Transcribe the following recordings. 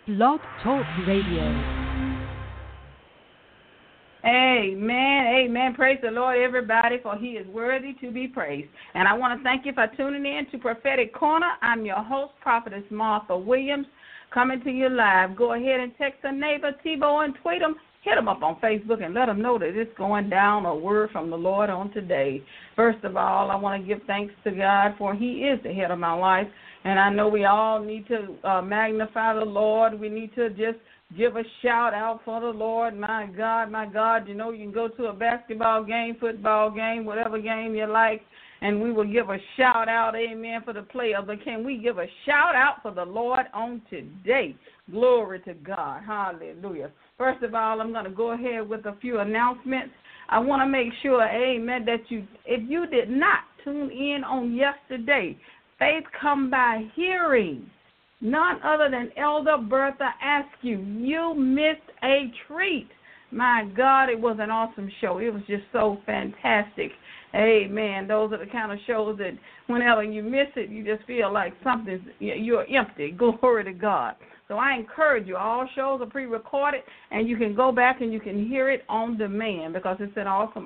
Blog Talk Radio. Amen. Amen. Praise the Lord, everybody, for he is worthy to be praised. And I want to thank you for tuning in to Prophetic Corner. I'm your host, Prophetess Martha Williams, coming to you live. Go ahead and text a neighbor, T-Bo, and tweet them. Hit them up on Facebook and let them know that it's going down, a word from the Lord on today. First of all, I want to give thanks to God, for he is the head of my life. And I know we all need to magnify the Lord. We need to just give a shout out for the Lord. My God, you know, you can go to a basketball game, football game, whatever game you like, and we will give a shout out, amen, for the player. But can we give a shout out for the Lord on today? Glory to God. Hallelujah. First of all, I'm going to go ahead with a few announcements. I want to make sure, amen, that if you did not tune in on yesterday, Faith Come by Hearing, none other than Elder Bertha Askew. You missed a treat. My God, it was an awesome show. It was just so fantastic. Amen. Those are the kind of shows that whenever you miss it, you just feel like you're empty. Glory to God. So I encourage you, all shows are pre-recorded, and you can go back and you can hear it on demand, because it's an awesome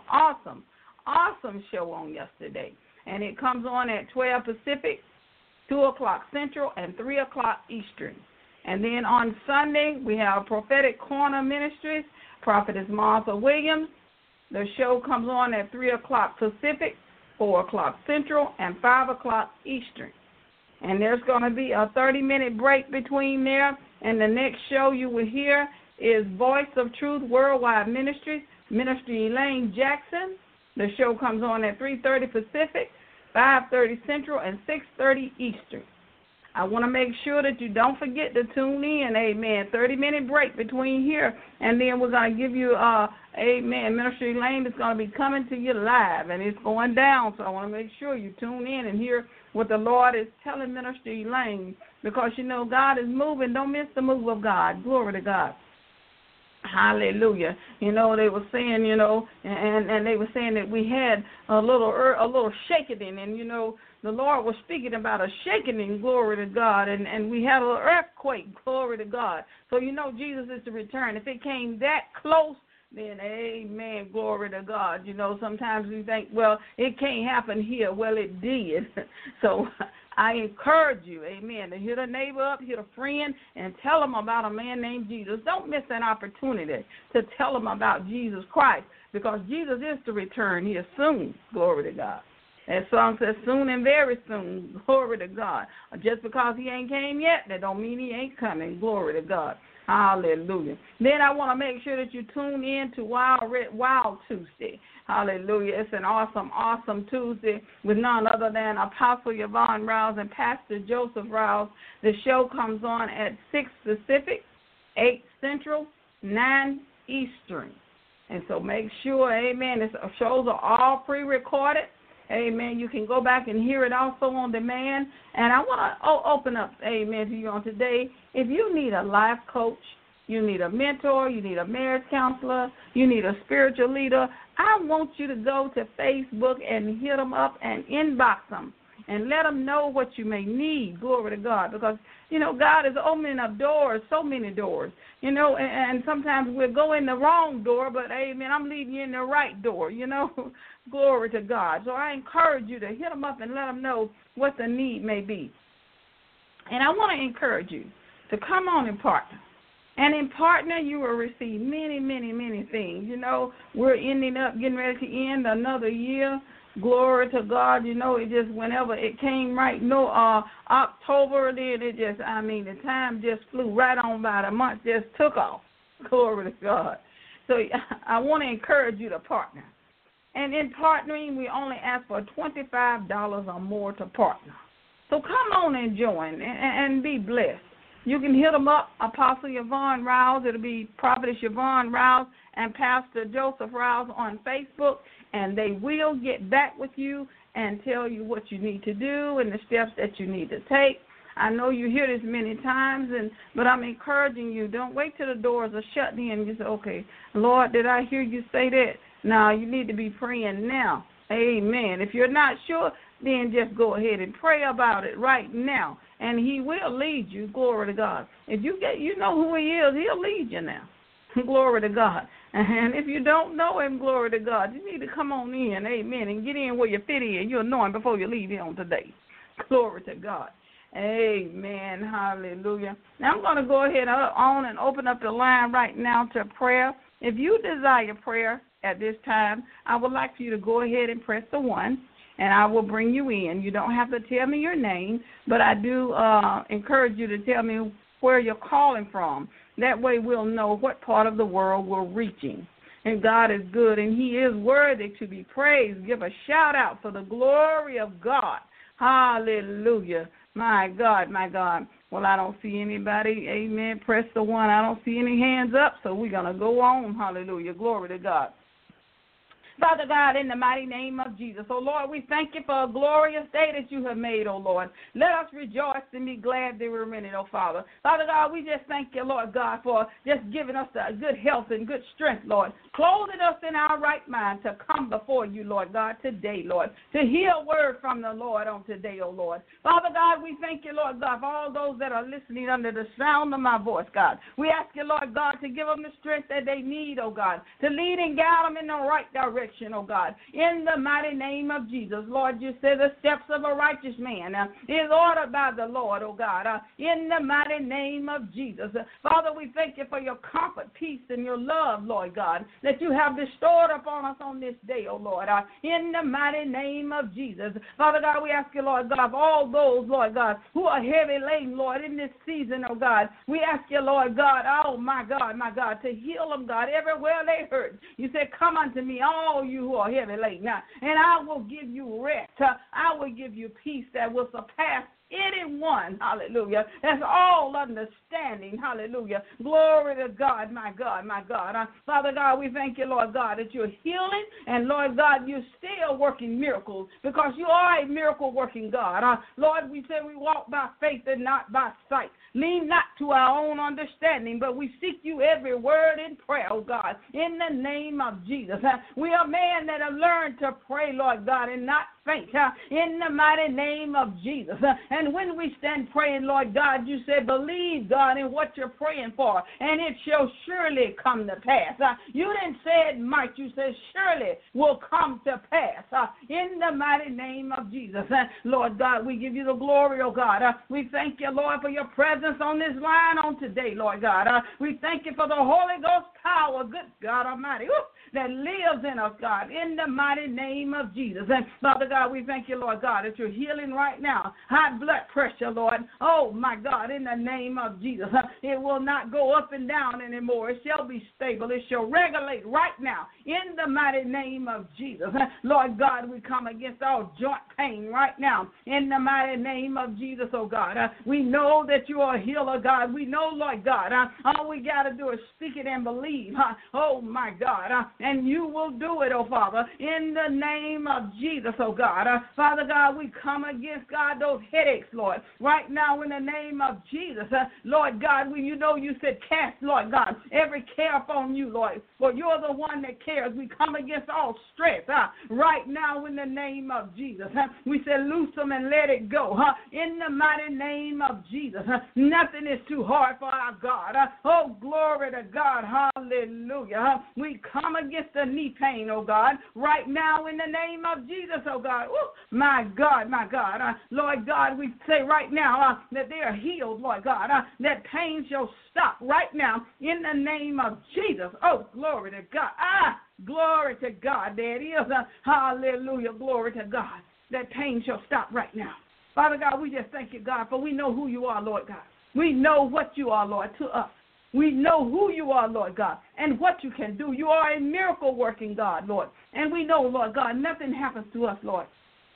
show on yesterday. And it comes on at 12 Pacific, 2 o'clock Central, and 3 o'clock Eastern. And then on Sunday, we have Prophetic Corner Ministries, Prophetess Martha Williams. The show comes on at 3 o'clock Pacific, 4 o'clock Central, and 5 o'clock Eastern. And there's going to be a 30-minute break between there. And the next show you will hear is Voice of Truth Worldwide Ministries, Ministry Elaine Jackson. The show comes on at 3:30 Pacific, 5:30 Central, and 6:30 Eastern. I want to make sure that you don't forget to tune in, amen. 30-minute break between here, and then we're going to give you, amen, Ministry Elaine is going to be coming to you live, and it's going down. So I want to make sure you tune in and hear what the Lord is telling Ministry Elaine, because, you know, God is moving. Don't miss the move of God. Glory to God. Hallelujah. You know, they were saying, you know, and they were saying that we had a little shaking, and, you know, the Lord was speaking about a shaking, glory to God, and we had an earthquake, glory to God. So, you know, Jesus is to return. If it came that close, then amen, glory to God. You know, sometimes we think, well, it can't happen here. Well, it did. So I encourage you, amen, to hit a neighbor up, hit a friend, and tell them about a man named Jesus. Don't miss an opportunity to tell them about Jesus Christ, because Jesus is to return here soon, glory to God. That song says soon and very soon, glory to God. Just because he ain't came yet, that don't mean he ain't coming, glory to God. Hallelujah. Then I want to make sure that you tune in to Wild Tuesday. Hallelujah. It's an awesome Tuesday with none other than Apostle Yvonne Rouse and Pastor Joseph Rouse. The show comes on at 6 Pacific, 8 Central, 9 Eastern. And so make sure, amen, the shows are all pre-recorded. Amen. You can go back and hear it also on demand. And I want to open up, amen, to you on today. If you need a life coach, you need a mentor, you need a marriage counselor, you need a spiritual leader, I want you to go to Facebook and hit them up and inbox them and let them know what you may need. Glory to God. Because, you know, God is opening up doors, so many doors. You know, and sometimes we'll go in the wrong door, but, amen, I'm leading you in the right door, you know. Glory to God. So I encourage you to hit them up and let them know what the need may be. And I want to encourage you to come on and partner. And in partner, you will receive many things. You know, we're getting ready to end another year. Glory to God. You know, it just, whenever it came right, October, then it just, the time just flew right on by. The month just took off. Glory to God. So I want to encourage you to partner. And in partnering, we only ask for $25 or more to partner. So come on and join and be blessed. You can hit them up, Apostle Yvonne Rouse. It'll be Prophetess Yvonne Rouse and Pastor Joseph Rouse on Facebook, and they will get back with you and tell you what you need to do and the steps that you need to take. I know you hear this many times, but I'm encouraging you, don't wait till the doors are shut in and you say, okay, Lord, did I hear you say that? No, you need to be praying now. Amen. If you're not sure, then just go ahead and pray about it right now, and he will lead you. Glory to God. If you know who he is, he'll lead you now. Glory to God. And if you don't know him, glory to God, you need to come on in, amen, and get in where you fit in. You'll know him before you leave him today. Glory to God. Amen. Hallelujah. Now I'm going to go ahead on and open up the line right now to prayer. If you desire prayer at this time, I would like for you to go ahead and press the 1, and I will bring you in. You don't have to tell me your name, but I do encourage you to tell me where you're calling from. That way we'll know what part of the world we're reaching. And God is good, and he is worthy to be praised. Give a shout out for the glory of God. Hallelujah. My God, my God. Well, I don't see anybody. Amen. Press the 1. I don't see any hands up, so we're going to go on. Hallelujah. Glory to God. Father God, in the mighty name of Jesus, oh Lord, we thank you for a glorious day that you have made, oh Lord. Let us rejoice and be glad that we're in it, oh Father. Father God, we just thank you, Lord God, for just giving us the good health and good strength, Lord. Clothing us in our right mind to come before you, Lord God, today, Lord, to hear a word from the Lord on today, oh Lord. Father God, we thank you, Lord God, for all those that are listening under the sound of my voice, God. We ask you, Lord God, to give them the strength that they need, oh God, to lead and guide them in the right direction, oh God, in the mighty name of Jesus. Lord, you say the steps of a righteous man is ordered by the Lord, oh God, in the mighty name of Jesus. Father, we thank you for your comfort, peace, and your love, Lord God, that you have bestowed upon us on this day, oh Lord, in the mighty name of Jesus. Father God, we ask you, Lord God, for all those, Lord God, who are heavy laden, Lord, in this season, oh God. We ask you, Lord God, oh my God, to heal them, God, everywhere they hurt. You said, come unto me, all you who are heavy laden, and I will give you rest. I will give you peace that will surpass anyone, hallelujah, that's all understanding, hallelujah. Glory to God, my God, my God. Father God, we thank you, Lord God, that you're healing, and Lord God, you're still working miracles because you are a miracle working God. Lord, we say we walk by faith and not by sight. Lean not to our own understanding, but we seek you every word in prayer, oh God, in the name of Jesus. We are men that have learned to pray, Lord God, and not faint, in the mighty name of Jesus. And when we stand praying, Lord God, you said, believe, God, in what you're praying for, and it shall surely come to pass. You didn't say it might, you said surely will come to pass, in the mighty name of Jesus. Lord God, we give you the glory, oh God. We thank you, Lord, for your presence on this line on today, Lord God. We thank you for the Holy Ghost power, good God Almighty, that lives in us, God, in the mighty name of Jesus. And Father God, we thank you, Lord God, that you're healing right now. High blood pressure, Lord. Oh, my God, in the name of Jesus. It will not go up and down anymore. It shall be stable. It shall regulate right now in the mighty name of Jesus. Lord God, we come against all joint pain right now in the mighty name of Jesus, oh God. We know that you are a healer, God. We know, Lord God, all we got to do is speak it and believe. Oh, my God. And you will do it, oh Father, in the name of Jesus, oh God. Father God, we come against, God, those headaches, Lord, right now in the name of Jesus. Lord God, you said cast, Lord God, every care upon you, Lord, for you're the one that cares. We come against all stress right now in the name of Jesus. We said loose them and let it go in the mighty name of Jesus. Nothing is too hard for our God. Oh, glory to God. Hallelujah. We come against the knee pain, oh God, right now in the name of Jesus, oh God. Ooh, my God, my God. Lord God, we say right now that they are healed, Lord God. That pain shall stop right now in the name of Jesus. Oh, glory to God. Glory to God. There it is. Hallelujah. Glory to God. That pain shall stop right now. Father God, we just thank you, God, for we know who you are, Lord God. We know what you are, Lord, to us. We know who you are, Lord God, and what you can do. You are a miracle-working God, Lord. And we know, Lord God, nothing happens to us, Lord,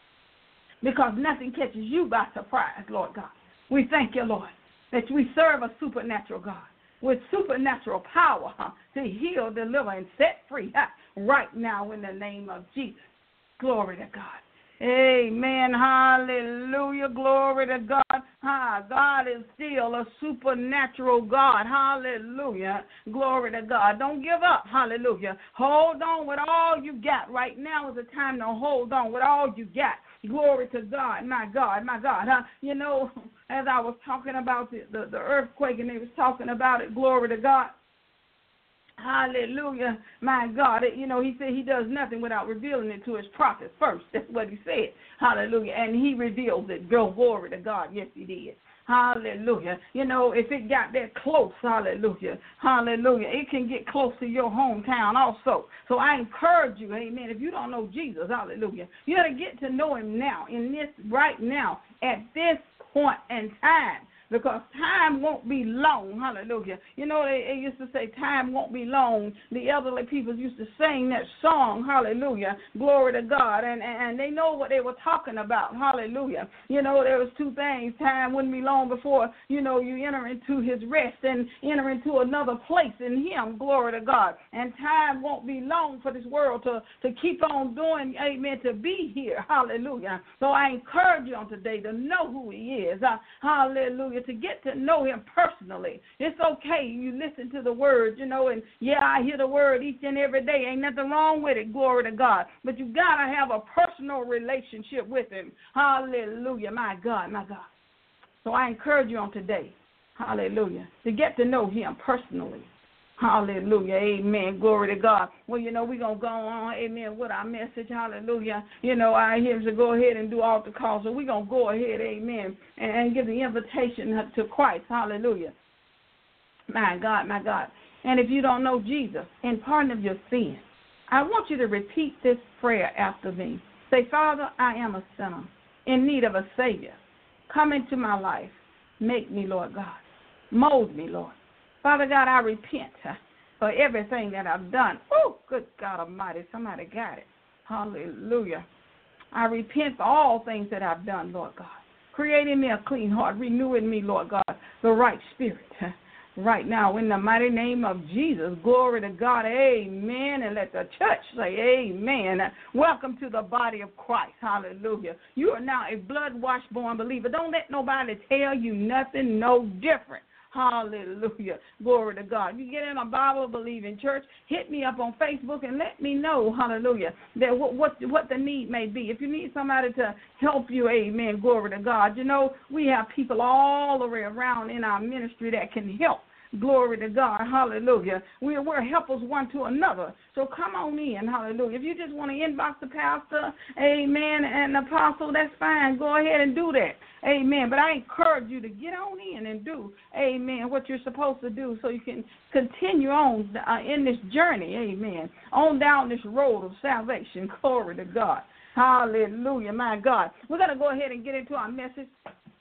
because nothing catches you by surprise, Lord God. We thank you, Lord, that we serve a supernatural God with supernatural power to heal, deliver, and set free right now in the name of Jesus. Glory to God. Amen. Hallelujah. Glory to God. God is still a supernatural God. Hallelujah. Glory to God. Don't give up. Hallelujah. Hold on with all you got. Right now is the time to hold on with all you got. Glory to God, my God, my God. You know, as I was talking about the earthquake and they was talking about it, glory to God. Hallelujah, my God. You know, he said he does nothing without revealing it to his prophets first. That's what he said. Hallelujah. And he reveals it. Glory to God. Yes, he did. Hallelujah. You know, if it got that close, hallelujah, hallelujah, it can get close to your hometown also. So I encourage you, amen, if you don't know Jesus, hallelujah, you got to get to know him now, in this, right now, at this point in time. Because time won't be long, hallelujah. You know, they used to say time won't be long. The elderly people used to sing that song, hallelujah, glory to God, and they know what they were talking about, hallelujah. You know, there was two things. Time wouldn't be long before, you know, you enter into his rest and enter into another place in him, glory to God. And time won't be long for this world to keep on doing, amen, to be here, hallelujah. So I encourage you on today to know who he is, hallelujah, to get to know him personally. It's okay. You listen to the word, you know, and yeah, I hear the word each and every day. Ain't nothing wrong with it, glory to God. But you got to have a personal relationship with him. Hallelujah, my God, my God. So I encourage you on today, hallelujah, to get to know him personally. Hallelujah, amen, glory to God. Well, you know, we're going to go on, amen, with our message, hallelujah. You know, I hear him to go ahead and do altar calls, so we're going to go ahead, amen, and give the invitation to Christ, hallelujah. My God, my God. And if you don't know Jesus and pardon of your sin, I want you to repeat this prayer after me. Say, Father, I am a sinner in need of a Savior. Come into my life. Make me, Lord God. Mold me, Lord. Father God, I repent for everything that I've done. Oh, good God Almighty, somebody got it. Hallelujah. I repent for all things that I've done, Lord God. Creating me a clean heart, renewing me, Lord God, the right spirit. Right now, in the mighty name of Jesus, glory to God, amen, and let the church say amen. Welcome to the body of Christ, hallelujah. You are now a blood-washed, born believer. Don't let nobody tell you nothing no different. Hallelujah. Glory to God. You get in a Bible-believing church, hit me up on Facebook and let me know, hallelujah, that what the need may be. If you need somebody to help you, amen, glory to God. You know, we have people all the way around in our ministry that can help. Glory to God, hallelujah. We're helpers one to another. So come on in, hallelujah. If you just want to inbox the pastor, amen, and the apostle, that's fine. Go ahead and do that, amen. But I encourage you to get on in and do, amen, what you're supposed to do so you can continue on in this journey, amen, on down this road of salvation. Glory to God, hallelujah, my God. We're going to go ahead and get into our message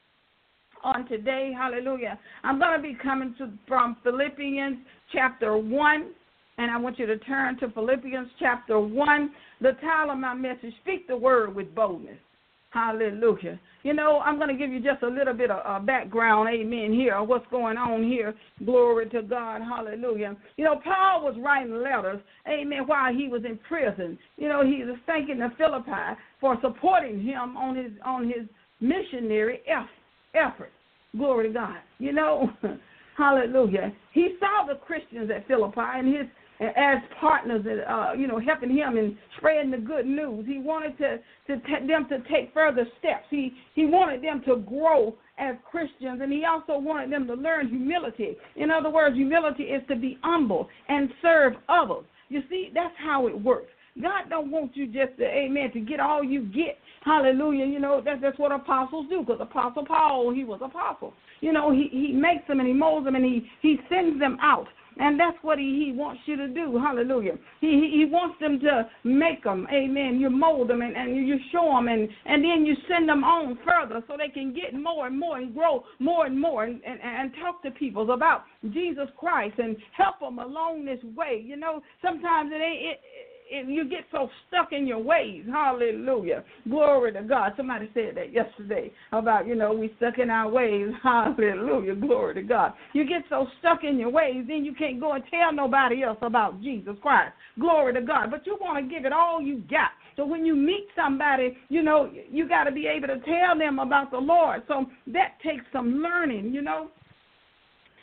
on today, hallelujah. I'm going to be coming from Philippians chapter 1, and I want you to turn to Philippians chapter 1. The title of my message, Speak the Word with Boldness. Hallelujah. You know, I'm going to give you just a little bit of background, amen, here, of what's going on here. Glory to God, hallelujah. You know, Paul was writing letters, amen, while he was in prison. You know, he was thanking the Philippi for supporting him on his missionary effort. Glory to God. You know, hallelujah. He saw the Christians at Philippi and as partners, you know, helping him in spreading the good news. He wanted them to take further steps. He wanted them to grow as Christians, and he also wanted them to learn humility. In other words, humility is to be humble and serve others. You see, that's how it works. God don't want you just to, amen, to get all you get. Hallelujah. You know, that's what apostles do, because Apostle Paul, he was apostle. You know, he makes them and he molds them and he sends them out. And that's what he wants you to do. Hallelujah. He wants them to make them. Amen. You mold them and you show them and then you send them on further so they can get more and more and grow more and more and talk to people about Jesus Christ and help them along this way. You know, sometimes you get so stuck in your ways. Hallelujah. Glory to God. Somebody said that yesterday about, you know, we stuck in our ways. Hallelujah. Glory to God. You get so stuck in your ways, then you can't go and tell nobody else about Jesus Christ. Glory to God. But you want to give it all you got. So when you meet somebody, you know, you got to be able to tell them about the Lord. So that takes some learning, you know.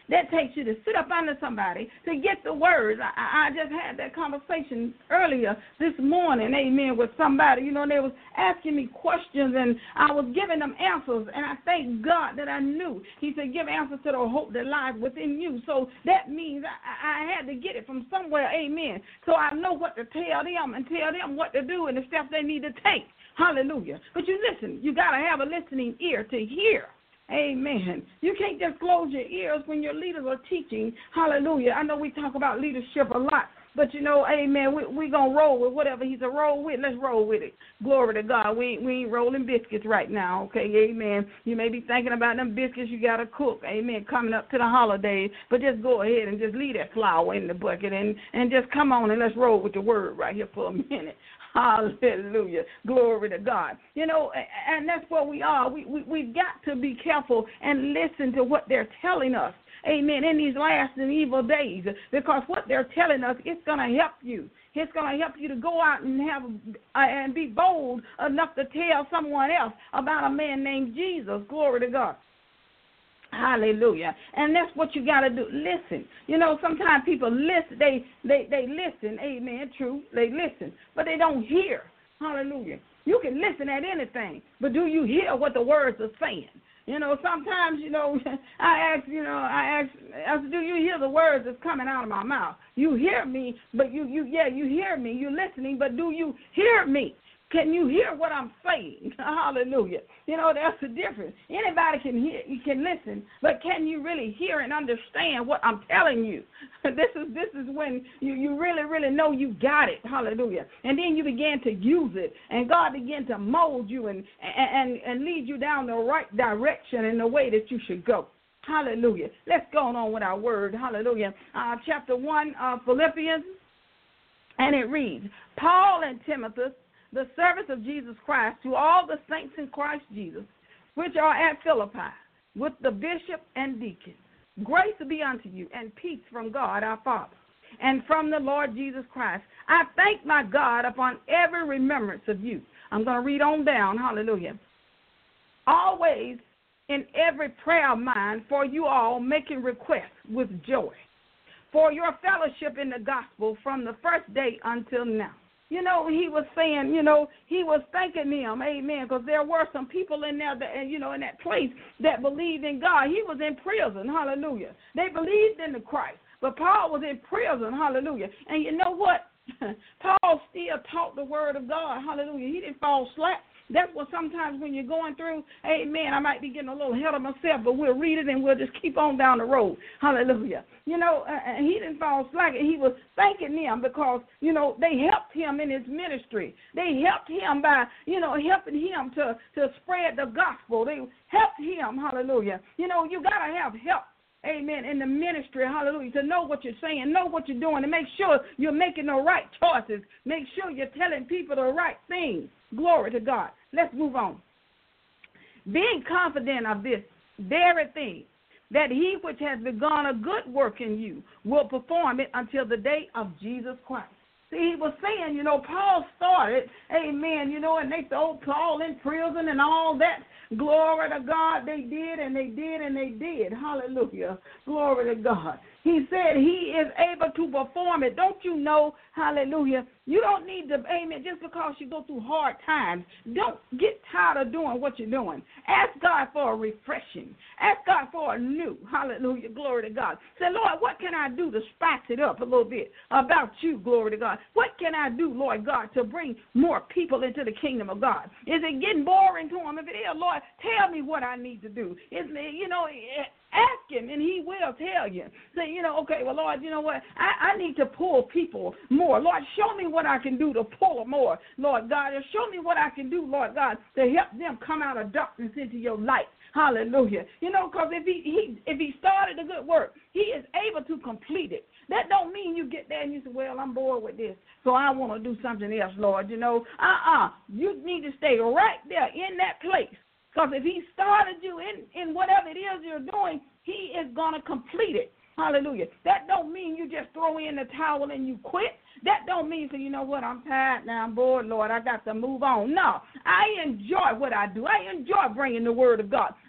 That takes you to sit up under somebody to get the words. I just had that conversation earlier this morning, amen, with somebody. You know, they was asking me questions, and I was giving them answers, and I thank God that I knew. He said, give answers to the hope that lies within you. So that means I had to get it from somewhere, amen. So I know what to tell them and tell them what to do and the steps they need to take. Hallelujah. But you listen, you got to have a listening ear to hear. Amen. You can't just close your ears when your leaders are teaching. Hallelujah. I know we talk about leadership a lot, but you know, amen, we going to roll with whatever he's a roll with. Let's roll with it. Glory to God. We ain't rolling biscuits right now, okay? Amen. You may be thinking about them biscuits you got to cook, amen, coming up to the holidays, but just go ahead and just leave that flour in the bucket and just come on and let's roll with the word right here for a minute. Hallelujah. Glory to God. You know, and that's where we are. We've got to be careful and listen to what they're telling us. Amen. In these last and evil days, because what they're telling us, it's going to help you. It's going to help you to go out and and be bold enough to tell someone else about a man named Jesus. Glory to God. Hallelujah. And that's what you got to do. Listen. You know, sometimes people listen. They listen. Amen. True. They listen. But they don't hear. Hallelujah. You can listen at anything, but do you hear what the words are saying? You know, sometimes, you know, I ask, do you hear the words that's coming out of my mouth? You hear me, but you hear me. You're listening, but do you hear me? Can you hear what I'm saying? Hallelujah. You know, that's the difference. Anybody can hear, you can listen, but can you really hear and understand what I'm telling you? This is when you really know you got it. Hallelujah. And then you begin to use it, and God begin to mold you and lead you down the right direction in the way that you should go. Hallelujah. Let's go on with our word. Hallelujah. Chapter 1 of Philippians, and it reads, Paul and Timothy, the servants of Jesus Christ, to all the saints in Christ Jesus, which are at Philippi, with the bishop and deacons. Grace be unto you, and peace from God our Father, and from the Lord Jesus Christ. I thank my God upon every remembrance of you. I'm going to read on down, hallelujah. Always in every prayer of mine for you all, making requests with joy, for your fellowship in the gospel from the first day until now. You know, he was saying, you know, he was thanking them, amen, because there were some people in there, that, you know, in that place that believed in God. He was in prison, hallelujah. They believed in the Christ, but Paul was in prison, hallelujah. And you know what? Paul still taught the word of God, hallelujah. He didn't fall slack. That's what sometimes when you're going through, amen, I might be getting a little ahead of myself, but we'll read it and we'll just keep on down the road. Hallelujah. You know, and he didn't fall slack. He was thanking them because, you know, they helped him in his ministry. They helped him by, you know, helping him to spread the gospel. They helped him, hallelujah. You know, you got to have help. Amen, in the ministry, hallelujah, to know what you're saying, know what you're doing, and make sure you're making the right choices. Make sure you're telling people the right things. Glory to God. Let's move on. Being confident of this very thing, that he which has begun a good work in you will perform it until the day of Jesus Christ. See, he was saying, you know, Paul started, amen, you know, and they threw Paul in prison and all that. Glory to God, they did and they did and they did. Hallelujah. Glory to God. He said he is able to perform it. Don't you know, hallelujah, you don't need to, amen, just because you go through hard times. Don't get tired of doing what you're doing. Ask God for a refreshing. Ask God for a new, hallelujah, glory to God. Say, Lord, what can I do to spice it up a little bit about you, glory to God? What can I do, Lord God, to bring more people into the kingdom of God? Is it getting boring to them? If it is, Lord, tell me what I need to do. You know, ask him, and he will tell you. Say, you know, okay, well, Lord, you know what? I need to pull people more. Lord, show me what I can do to pull them more, Lord God. And show me what I can do, Lord God, to help them come out of darkness into your light. Hallelujah. You know, because if he started a good work, he is able to complete it. That don't mean you get there and you say, well, I'm bored with this, so I want to do something else, Lord. You know, you need to stay right there in that place. Because if he started you in whatever it is you're doing, he is going to complete it. Hallelujah. That don't mean you just throw in the towel and you quit. That don't mean, so you know what, I'm tired now, I'm bored, Lord, I got to move on. No, I enjoy what I do. I enjoy bringing the word of God.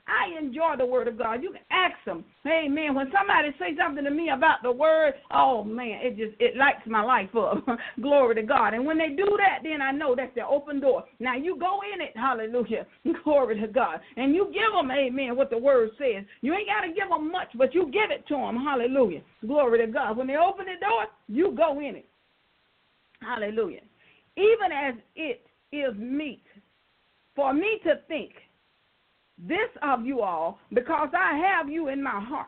I enjoy the word of God. You can ask them. Amen. When somebody say something to me about the word, oh, man, it lights my life up. Glory to God. And when they do that, then I know that's their open door. Now, you go in it. Hallelujah. Glory to God. And you give them, amen, what the word says. You ain't got to give them much, but you give it to them. Hallelujah. Glory to God. When they open the door, you go in it. Hallelujah. Even as it is meet for me to think this of you all, because I have you in my heart,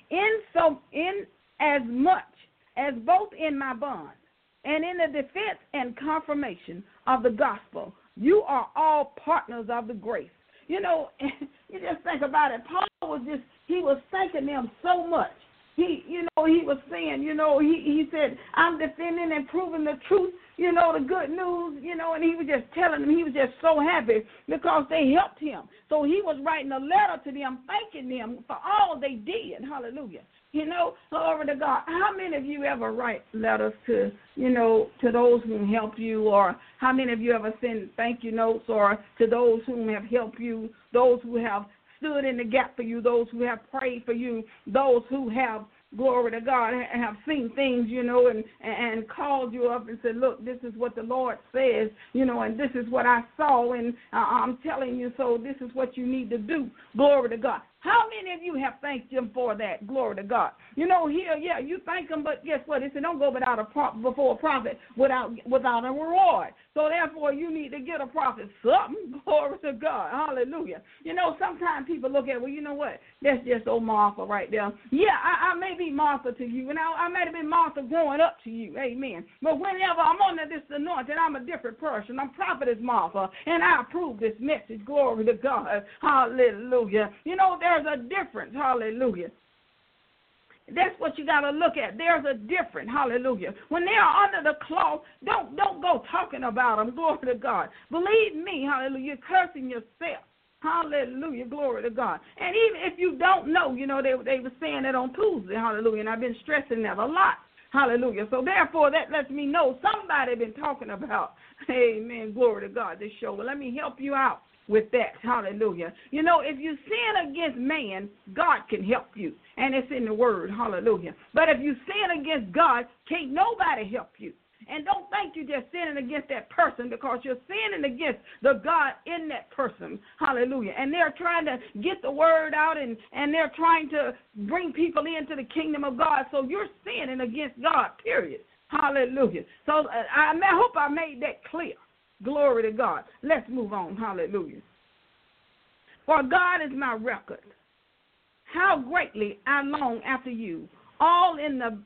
in as much as both in my bonds and in the defense and confirmation of the gospel, you are all partners of the grace. You know, you just think about it. Paul he was thanking them so much. He was saying, he said, I'm defending and proving the truth, the good news, and he was just telling them, he was just so happy because they helped him. So he was writing a letter to them, thanking them for all they did. Hallelujah. Glory to God. How many of you ever write letters to those who help you, or how many of you ever send thank you notes, or to those who have helped you, those who have stood in the gap for you, those who have prayed for you, those who have, glory to God, have seen things, and called you up and said, look, this is what the Lord says, and this is what I saw, and I'm telling you, so this is what you need to do. Glory to God. How many of you have thanked him for that? Glory to God. Here, you thank him, but guess what? It said don't go before a prophet without a reward. So therefore, you need to get a prophet something. Glory to God. Hallelujah. Sometimes people look at, well, you know what? That's just old Martha right there. Yeah, I may be Martha to you, and I might have been Martha growing up to you. Amen. But whenever I'm under this anointing, I'm a different person. I'm prophetess Martha, and I approve this message. Glory to God. Hallelujah. There's a difference. Hallelujah. That's what you got to look at. There's a difference. Hallelujah. When they are under the cloth, don't go talking about them. Glory to God. Believe me. Hallelujah. You're cursing yourself. Hallelujah. Glory to God. And even if you don't know, they were saying that on Tuesday. Hallelujah. And I've been stressing that a lot. Hallelujah. So therefore, that lets me know somebody been talking about, amen, glory to God, this show. Well, let me help you out with that. Hallelujah. If you sin against man, God can help you. And it's in the word. Hallelujah. But if you sin against God, can't nobody help you. And don't think you're just sinning against that person, because you're sinning against the God in that person. Hallelujah. And they're trying to get the word out, and they're trying to bring people into the kingdom of God. So you're sinning against God, period. Hallelujah. So I hope I made that clear. Glory to God. Let's move on. Hallelujah. For God is my record, how greatly I long after you, all in the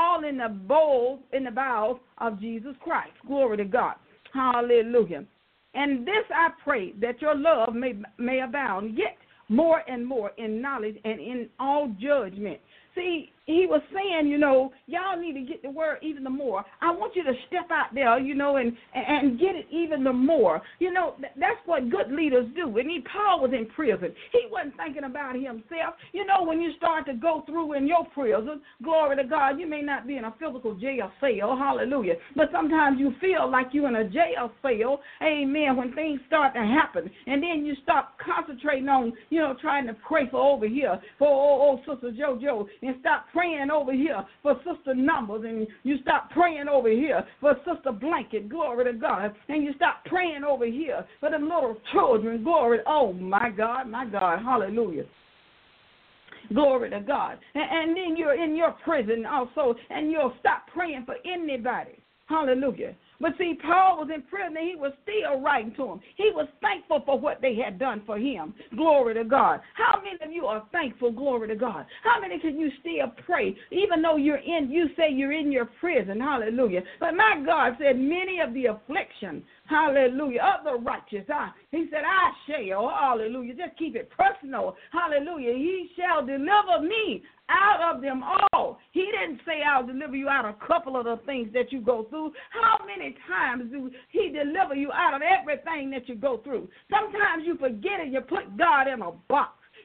bowels of Jesus Christ. Glory to God. Hallelujah. And this I pray, that your love may abound yet more and more in knowledge and in all judgment. See, he was saying, y'all need to get the word even the more. I want you to step out there, and get it even the more. That's what good leaders do. And Paul was in prison. He wasn't thinking about himself. When you start to go through in your prison, glory to God, you may not be in a physical jail cell, hallelujah, but sometimes you feel like you're in a jail cell, amen, when things start to happen. And then you start concentrating on, trying to pray for over here, for Sister JoJo, and stop praying over here for Sister Numbers, and you stop praying over here for Sister Blanket, glory to God, and you stop praying over here for them little children, glory, oh my God, hallelujah. Glory to God. And then you're in your prison also, and you'll stop praying for anybody. Hallelujah. But see, Paul was in prison, and he was still writing to them. He was thankful for what they had done for him. Glory to God. How many of you are thankful? Glory to God. How many can you still pray, even though you say you're in your prison? Hallelujah. But my God said, many of the affliction, hallelujah, of the righteous. He said, I shall, hallelujah, just keep it personal. Hallelujah. He shall deliver me out of them all. He didn't say I'll deliver you out of a couple of the things that you go through. How many times do he deliver you out of everything that you go through? Sometimes you forget it. You put God in a box.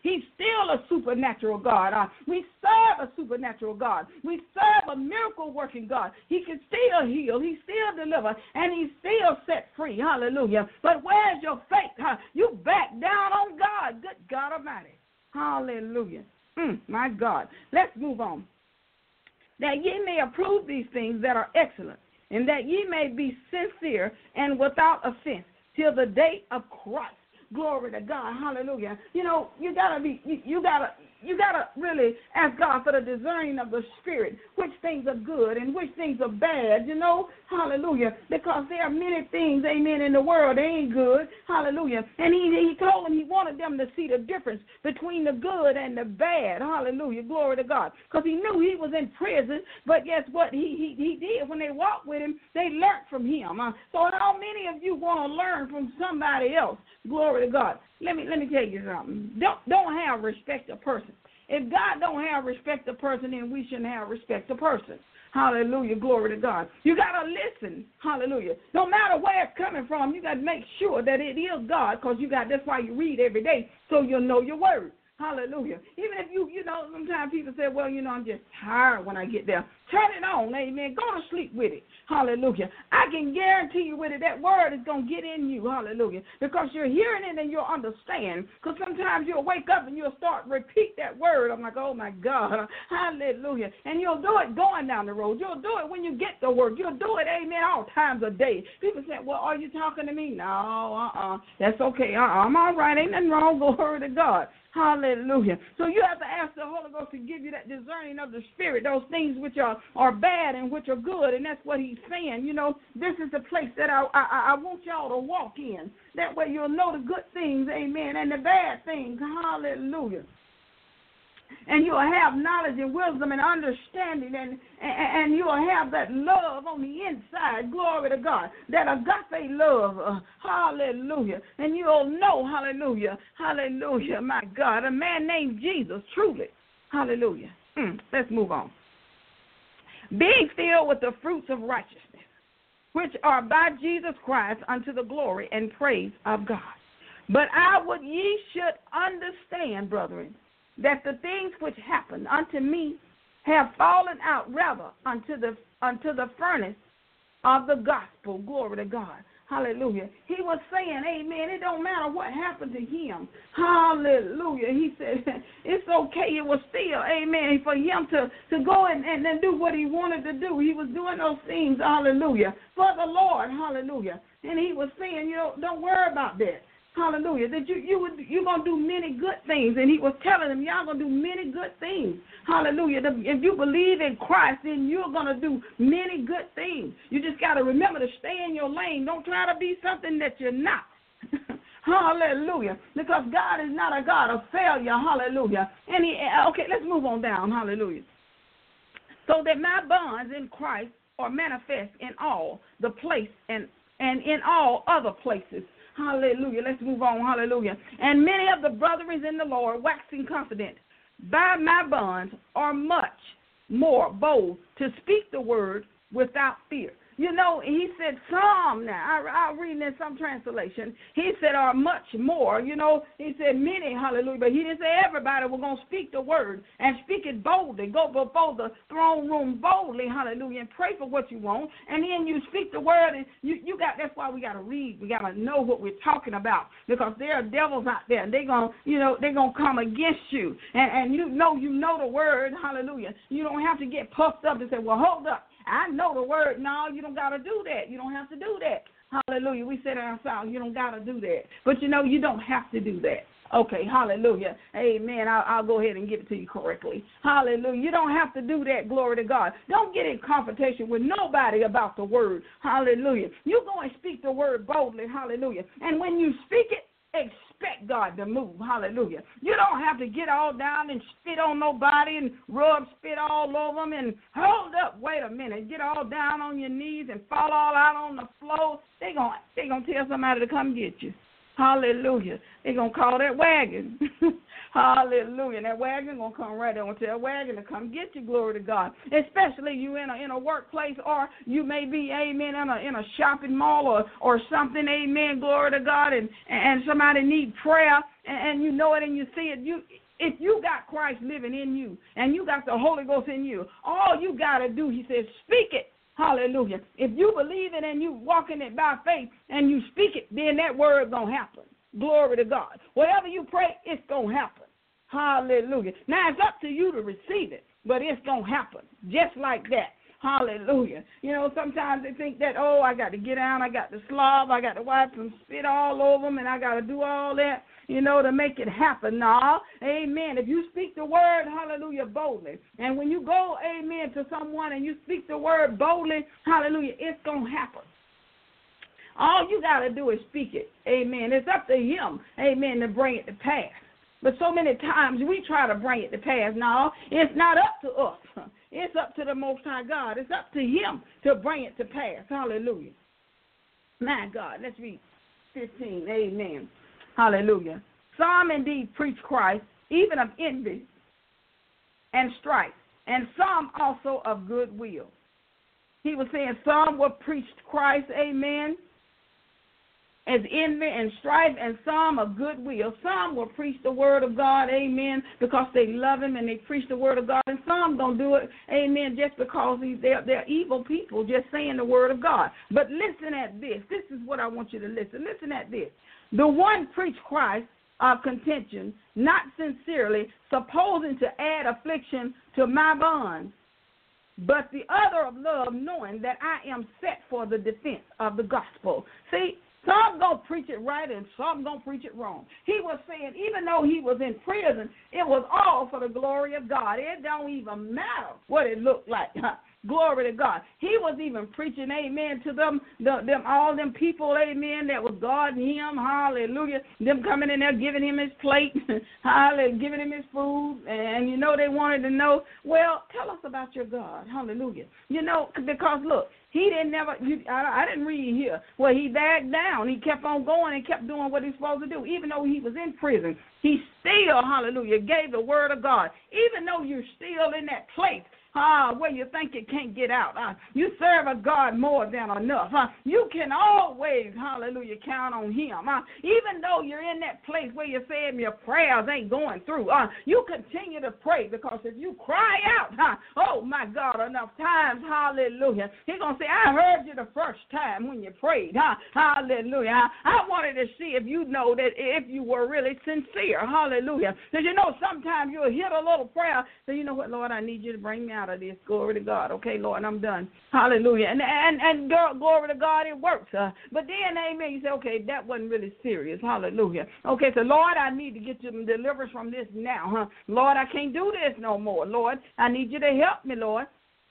He's still a supernatural God. We serve a supernatural God. We serve a miracle-working God. He can still heal. He still deliver. And he still set free. Hallelujah. But where's your faith? You back down on God. Good God Almighty. Hallelujah. My God. Let's move on. That ye may approve these things that are excellent, and that ye may be sincere and without offense till the day of Christ. Glory to God. Hallelujah. You know, you gotta really ask God for the discerning of the Spirit, which things are good and which things are bad, you know. Hallelujah. Because there are many things, amen, in the world that ain't good. Hallelujah. And he told them he wanted them to see the difference between the good and the bad. Hallelujah. Glory to God. Because he knew he was in prison, but guess what? He did. When they walked with him, they learned from him. So how many of you want to learn from somebody else? Glory to God. Let me tell you something. Don't have respect a person. If God don't have respect a person, then we shouldn't have respect a person. Hallelujah. Glory to God. You got to listen. Hallelujah. No matter where it's coming from, you got to make sure that it is God, because that's why you read every day, so you'll know your word. Hallelujah. Even if you know, sometimes people say, well, I'm just tired when I get there. Turn it on, amen. Go to sleep with it. Hallelujah. I can guarantee you with it, that word is going to get in you. Hallelujah. Because you're hearing it and you'll understand. Because sometimes you'll wake up and you'll start repeat that word. I'm like, oh, my God. Hallelujah. And you'll do it going down the road. You'll do it when you get to work. You'll do it, amen, all times of day. People say, well, are you talking to me? No, That's okay. I'm all right. Ain't nothing wrong. Glory to God. Hallelujah. So you have to ask the Holy Ghost to give you that discerning of the Spirit, those things which are bad and which are good, and that's what he's saying. This is the place that I want y'all to walk in. That way you'll know the good things, amen, and the bad things. Hallelujah. And you'll have knowledge and wisdom and understanding, and you'll have that love on the inside. Glory to God. That agape love. Hallelujah. And you'll know, hallelujah, hallelujah, my God, a man named Jesus, truly. Hallelujah. Let's move on. Being filled with the fruits of righteousness, which are by Jesus Christ unto the glory and praise of God. But I would ye should understand, brethren, that the things which happened unto me have fallen out rather unto the furnace of the gospel. Glory to God. Hallelujah. He was saying, amen, it don't matter what happened to him. Hallelujah. He said, it's okay. It was still, amen, for him to go and do what he wanted to do. He was doing those things, hallelujah, for the Lord. Hallelujah. And he was saying, don't worry about that. Hallelujah. That you're going to do many good things. And he was telling them, y'all going to do many good things. Hallelujah. If you believe in Christ, then you're going to do many good things. You just got to remember to stay in your lane. Don't try to be something that you're not. Hallelujah. Because God is not a God of failure. Hallelujah. Okay, let's move on down. Hallelujah. So that my bonds in Christ are manifest in all the place and in all other places. Hallelujah. Let's move on. Hallelujah. And many of the brethren in the Lord, waxing confident by my bonds, are much more bold to speak the word without fear. He said some now. I'll read in some translation. He said are much more. He said many, hallelujah. But he didn't say everybody was going to speak the word and speak it boldly. Go before the throne room boldly, hallelujah, and pray for what you want. And then you speak the word, and that's why we got to read. We got to know what we're talking about, because there are devils out there, and they're going to come against you. And you know the word, hallelujah. You don't have to get puffed up and say, well, hold up. I know the word. No, you don't got to do that. You don't have to do that. Hallelujah. We said in our South, you don't got to do that. But, you don't have to do that. Okay, hallelujah. Amen. I'll go ahead and give it to you correctly. Hallelujah. You don't have to do that. Glory to God. Don't get in confrontation with nobody about the word. Hallelujah. You go and speak the word boldly. Hallelujah. And when you speak it, expect God to move. Hallelujah. You don't have to get all down and spit on nobody and rub spit all over them and hold up. Wait a minute. Get all down on your knees and fall all out on the floor. They're gonna tell somebody to come get you. Hallelujah. They're going to call that wagon. Hallelujah. And that wagon going to come right there. I'm going to tell that wagon to come get you, glory to God. Especially you in a workplace, or you may be, amen, in a shopping mall or something, amen, glory to God, and somebody need prayer, and you know it and you see it. If you got Christ living in you and you got the Holy Ghost in you, all you got to do, he says, speak it. Hallelujah. If you believe it and you walk in it by faith and you speak it, then that word going to happen. Glory to God. Whatever you pray, it's going to happen. Hallelujah. Now, it's up to you to receive it, but it's going to happen just like that. Hallelujah. You know, sometimes they think that, oh, I got to get down, I got to slob, I got to wipe some spit all over them, and I got to do all that, you know, to make it happen. No, amen. If you speak the word, hallelujah, boldly, and when you go, amen, to someone and you speak the word boldly, hallelujah, it's going to happen. All you got to do is speak it, amen. It's up to him, amen, to bring it to pass. But so many times we try to bring it to pass. No, it's not up to us. It's up to the Most High God. It's up to him to bring it to pass. Hallelujah. My God, let's read 15. Amen. Hallelujah. Some indeed preach Christ, even of envy and strife, and some also of goodwill. He was saying some were preached Christ, amen, as envy and strife, and some of goodwill. Some will preach the word of God, amen, because they love him and they preach the word of God, and some don't do it, amen, just because they're evil people just saying the word of God. But listen at this. This is what I want you to listen. Listen at this. The one preach Christ of contention, not sincerely, supposing to add affliction to my bonds, but the other of love, knowing that I am set for the defense of the gospel. See, some going to preach it right and some going to preach it wrong. He was saying even though he was in prison, it was all for the glory of God. It don't even matter what it looked like. Glory to God. He was even preaching, amen, to them all them people, amen, that was guarding him, hallelujah, them coming in there giving him his plate, hallelujah, giving him his food, and you know they wanted to know, well, tell us about your God, hallelujah. You know, because look, he didn't I didn't read here where he backed down. He kept on going and kept doing what he's supposed to do. Even though he was in prison, he still, hallelujah, gave the word of God. Even though you're still in that place, where you think it can't get out. You serve a God more than enough. You can always, hallelujah, count on him. Even though you're in that place where you're saying your prayers ain't going through, you continue to pray, because if you cry out, oh, my God, enough times, hallelujah, he's going to say, I heard you the first time when you prayed. Hallelujah. I wanted to see if you know that if you were really sincere. Hallelujah. Because you know sometimes you'll hit a little prayer, say, you know what, Lord, I need you to bring me out of this. Glory to God. Okay, Lord, I'm done. Hallelujah. And glory to God, it works. But then, amen, you say, okay, that wasn't really serious. Hallelujah. Okay, so Lord, I need to get you deliverance from this now. Lord, I can't do this no more. Lord, I need you to help me, Lord.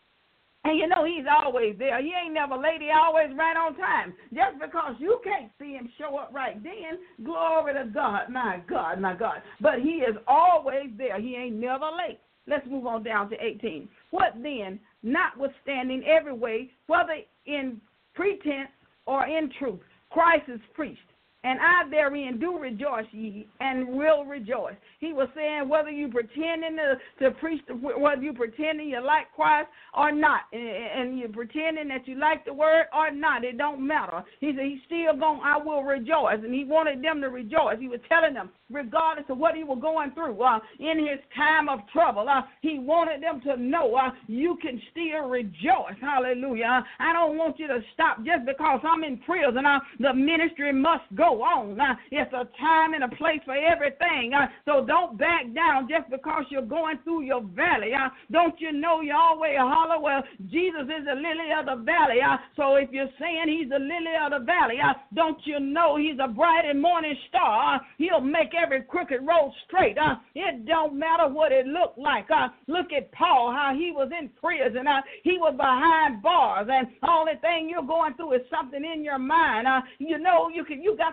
And you know he's always there. He ain't never late. He always right on time. Just because you can't see him show up right then, glory to God. My God, my God. But he is always there. He ain't never late. Let's move on down to 18. What then, notwithstanding every way, whether in pretense or in truth, Christ is preached, and I therein do rejoice ye, and will rejoice. He was saying whether you pretending to preach, whether you pretending you like Christ or not, and you're pretending that you like the word or not, it don't matter. He said he's still going, I will rejoice, and he wanted them to rejoice. He was telling them, regardless of what he was going through, in his time of trouble, he wanted them to know you can still rejoice. Hallelujah. I don't want you to stop just because I'm in prison. The ministry must go on. It's a time and a place for everything. So don't back down just because you're going through your valley. Don't you know you always holler, well, Jesus is the lily of the valley. So if you're saying he's the lily of the valley, don't you know he's a bright and morning star? He'll make every crooked road straight. It don't matter what it looked like. Look at Paul, how he was in prison. He was behind bars, and all the thing you're going through is something in your mind. You know, you got to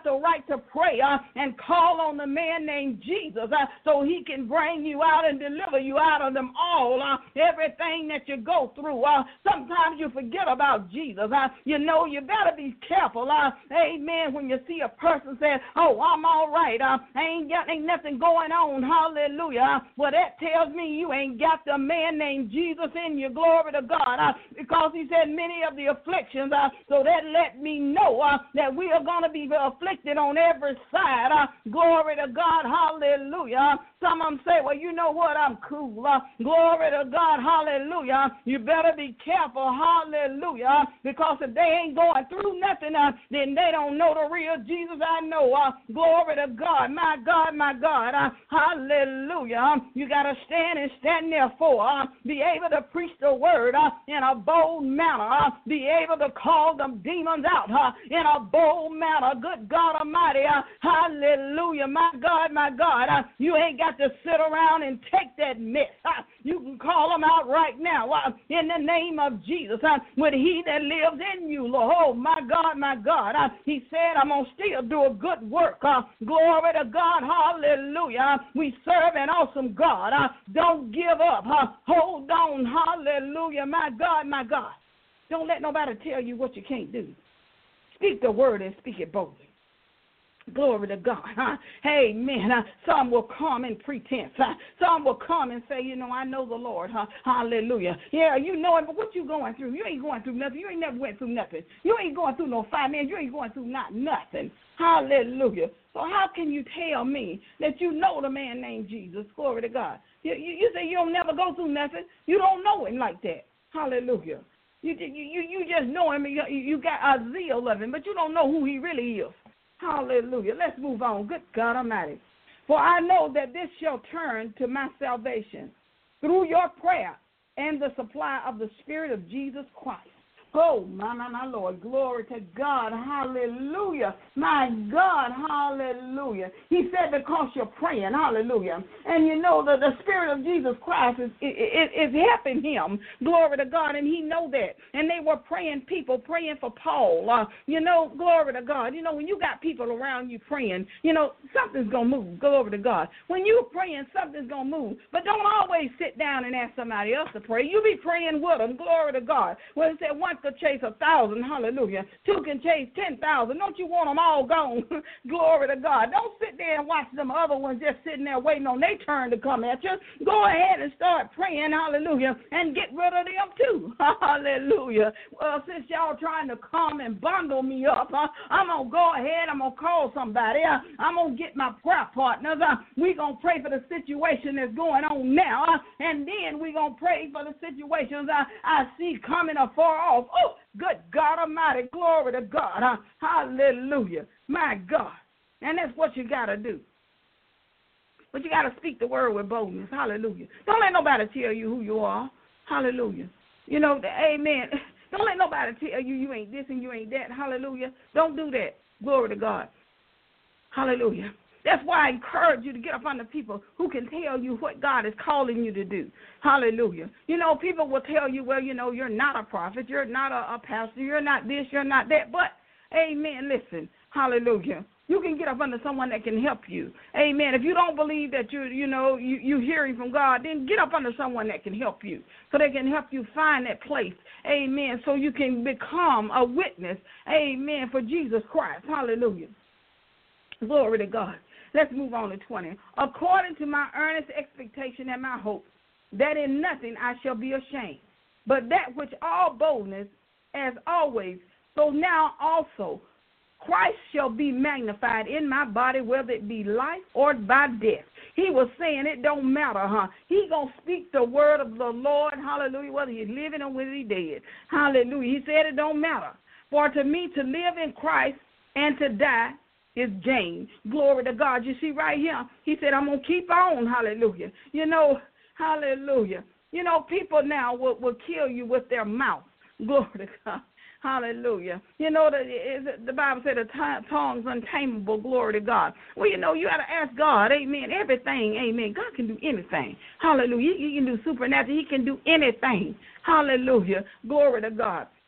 the right to pray and call on the man named Jesus so he can bring you out and deliver you out of them all. Everything that you go through, sometimes you forget about Jesus. You know, you better be careful. Amen. When you see a person say, oh, I'm all right. Ain't nothing going on. Hallelujah. Well, that tells me you ain't got the man named Jesus in you. Glory to God. Because he said many of the afflictions. So that let me know that we are going to be afflicted on every side. Glory to God. Hallelujah. Some of them say, well, you know what? I'm cool. Glory to God. Hallelujah. You better be careful. Hallelujah. Because if they ain't going through nothing, then they don't know the real Jesus I know. Glory to God. My God, my God. Hallelujah. You got to stand there for. Be able to preach the word in a bold manner. Be able to call them demons out in a bold manner. Good God Almighty. Hallelujah. My God, my God. You ain't got to sit around and take that mess. You can call them out right now in the name of Jesus. With he that lives in you, Lord. Oh, my God, my God. He said, I'm going to still do a good work. Glory to God. Hallelujah. We serve an awesome God. Don't give up. Hold on. Hallelujah. My God, my God. Don't let nobody tell you what you can't do. Speak the word and speak it boldly. Glory to God. Amen. Some will come in pretense. Some will come and say, you know, I know the Lord. Hallelujah. Yeah, you know it, but what you going through? You ain't going through nothing. You ain't never went through nothing. You ain't going through no finance. You ain't going through nothing. Hallelujah. So how can you tell me that you know the man named Jesus? Glory to God. You say you don't never go through nothing. You don't know him like that. Hallelujah. You just know him. You got a zeal of him, but you don't know who he really is. Hallelujah. Let's move on. Good God Almighty. For I know that this shall turn to my salvation through your prayer and the supply of the Spirit of Jesus Christ. Oh, my Lord. Glory to God. Hallelujah. My God. Hallelujah. He said because you're praying. Hallelujah. And you know that the Spirit of Jesus Christ is helping him. Glory to God. And he know that. And they were praying for Paul. You know, glory to God. You know, when you got people around you praying, you know, something's going to move. Glory to God. When you're praying, something's going to move. But don't always sit down and ask somebody else to pray. You be praying with them. Glory to God. Well, it said one could chase 1,000, hallelujah. Two can chase 10,000. Don't you want them all gone? Glory to God. Don't sit there and watch them other ones just sitting there waiting on their turn to come at you. Go ahead and start praying, hallelujah, and get rid of them too. Hallelujah. Well, since y'all trying to come and bundle me up, I'm going to go ahead. I'm going to call somebody. I'm going to get my prayer partners. We're going to pray for the situation that's going on now, and then we're going to pray for the situations I see coming afar off. Oh, good God Almighty, glory to God. Hallelujah. My God. And that's what you got to do. But you got to speak the word with boldness. Hallelujah. Don't let nobody tell you who you are. Hallelujah. You know, amen. Don't let nobody tell you you ain't this and you ain't that. Hallelujah. Don't do that. Glory to God. Hallelujah. That's why I encourage you to get up under people who can tell you what God is calling you to do. Hallelujah. You know, people will tell you, well, you know, you're not a prophet, you're not a pastor, you're not this, you're not that. But, amen, listen, hallelujah. You can get up under someone that can help you. Amen. If you don't believe that you're hearing from God, then get up under someone that can help you so they can help you find that place. Amen. So you can become a witness. Amen. For Jesus Christ. Hallelujah. Glory to God. Let's move on to 20. According to my earnest expectation and my hope, that in nothing I shall be ashamed, but that which all boldness, as always, so now also Christ shall be magnified in my body, whether it be life or by death. He was saying it don't matter, He going to speak the word of the Lord, hallelujah, whether he's living or whether he's dead. Hallelujah. He said it don't matter. For to me to live in Christ and to die is gain. Glory to God. You see right here, he said, I'm going to keep on. Hallelujah. You know, hallelujah. You know, people now will kill you with their mouth. Glory to God. Hallelujah. You know, the Bible said the tongue's untamable. Glory to God. Well, you know, you got to ask God. Amen. Everything. Amen. God can do anything. Hallelujah. He can do supernatural. He can do anything. Hallelujah. Glory to God.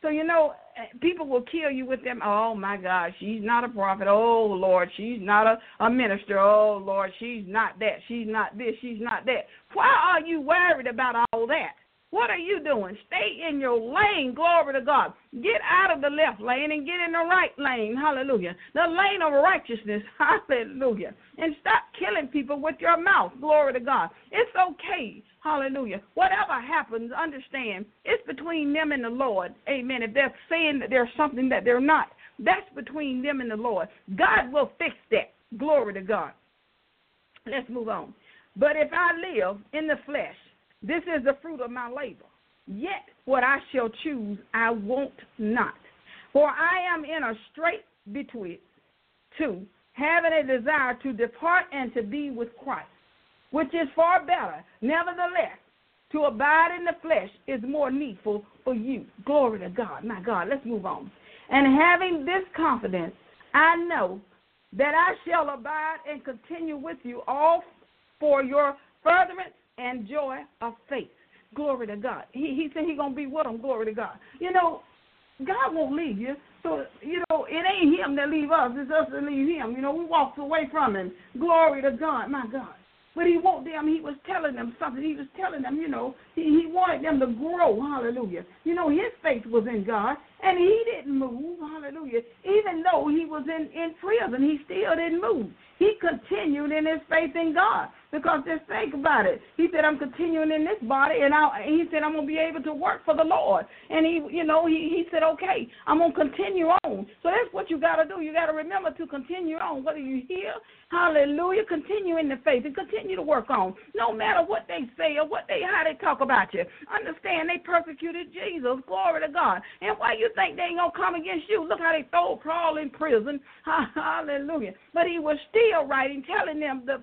So, people will kill you with them. Oh, my God, she's not a prophet. Oh, Lord, she's not a minister. Oh, Lord, she's not that. She's not this. She's not that. Why are you worried about all that? What are you doing? Stay in your lane. Glory to God. Get out of the left lane and get in the right lane. Hallelujah. The lane of righteousness. Hallelujah. And stop killing people with your mouth. Glory to God. It's okay. Hallelujah. Whatever happens, understand, it's between them and the Lord. Amen. If they're saying that there's something that they're not, that's between them and the Lord. God will fix that. Glory to God. Let's move on. But if I live in the flesh, this is the fruit of my labor. Yet what I shall choose, I won't not. For I am in a strait betwixt two, having a desire to depart and to be with Christ, which is far better. Nevertheless, to abide in the flesh is more needful for you. Glory to God. My God, let's move on. And having this confidence, I know that I shall abide and continue with you all for your furtherance and joy of faith. Glory to God. He said he's going to be with them. Glory to God. God won't leave you. So, it ain't him that leave us. It's us that leave him. We walked away from him. Glory to God. My God. But he won't them. He was telling them something. He was telling them, he wanted them to grow. Hallelujah. His faith was in God, and he didn't move. Hallelujah. Even though he was in prison, he still didn't move. He continued in his faith in God. Because just think about it. He said, I'm continuing in this body, and he said, I'm going to be able to work for the Lord. And he said, okay, I'm going to continue on. So that's what you got to do. You got to remember to continue on. Whether you hear, hallelujah, continue in the faith and continue to work on. No matter what they say or how they talk about you. Understand they persecuted Jesus. Glory to God. And why you think they ain't going to come against you? Look how they throw Paul in prison. Hallelujah. But he was still writing, telling